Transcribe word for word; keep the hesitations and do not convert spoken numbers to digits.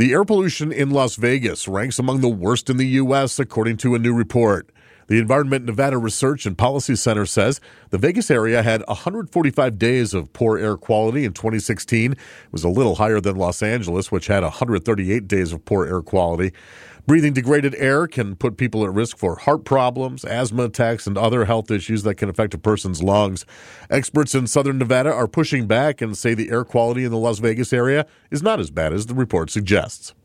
The air pollution in Las Vegas ranks among the worst in the U S, according to a new report. The Environment Nevada Research and Policy Center says the Vegas area had one hundred forty-five days of poor air quality in twenty sixteen. It was a little higher than Los Angeles, which had one hundred thirty-eight days of poor air quality. Breathing degraded air can put people at risk for heart problems, asthma attacks, and other health issues that can affect a person's lungs. Experts in southern Nevada are pushing back and say the air quality in the Las Vegas area is not as bad as the report suggests.